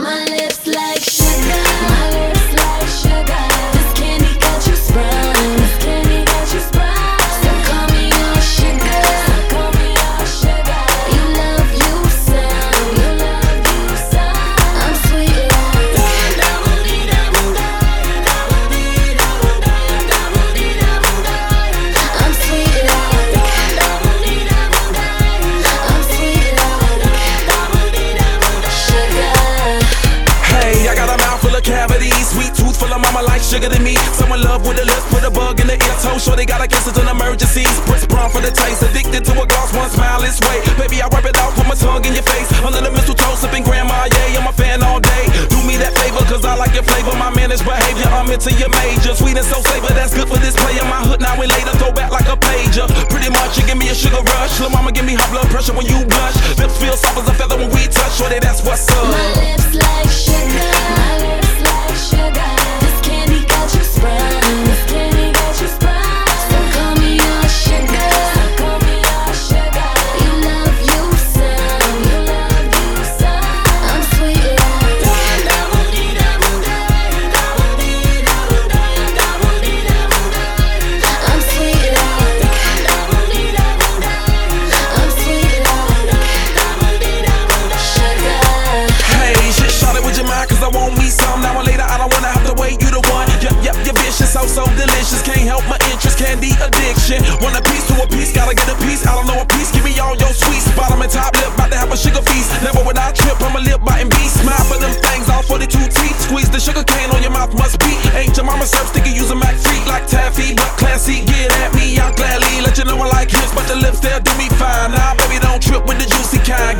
My lips like sugar, my lips like sugar. This candy got you sprung, this candy got you sprung. So call me your sugar, so call me your sugar. You love you some, you love you some. I'm sweet like I'm sweet like I'm sweet like sugar. Hey, I got a mouth full of cavities, sweet tooth full of mama like sugar to me. Someone love with the lips, put a bug in the ear, toe sure they gotta kiss it in emergencies. Brits brown for the taste, addicted to a gloss, one smile is way. Baby, I wipe it out, put my tongue in your face. Under the mistletoe, sipping grandma, yeah, I'm a fan all day. Do me that favor, cause I like your flavor, my managed behavior, I'm into your major. Sweet and so savor, that's good for this player. My hood now and later, throw back like a pager. Pretty much, you give me a sugar rush. Lil' mama give me high blood pressure when you blush. Lips feel soft as a feather when we touch, shorty, that's what's up. My lips like sugar, my lips like sugar. This candy got you sprung, this candy got you sprung. So call me your sugar, so call me your sugar. You love you some, you love you some. I'm sweet like I'm sweet like I'm sweet like sugar. Hey, shit, shot it with your mind, cause I want me some. Now or later, I don't wanna have to wait, you the one. Yep, you're vicious, so delicious. Can't help my interest, candy addiction. Want a piece to a piece, gotta get a piece. I don't know a piece, give me all your sweets. Bottom and top lip, about to have a sugar feast. Never would I trip, I'm a lip biting beast. Smile for them things, all 42 teeth. Squeeze the sugar cane on your mouth, must be. Ain't your mama serve sticky, use a Mac freak like taffy. But classy, get at me, I'll gladly let you know I like hips. But the lips, they'll do me fine. Nah, baby, don't trip with the juicy kind.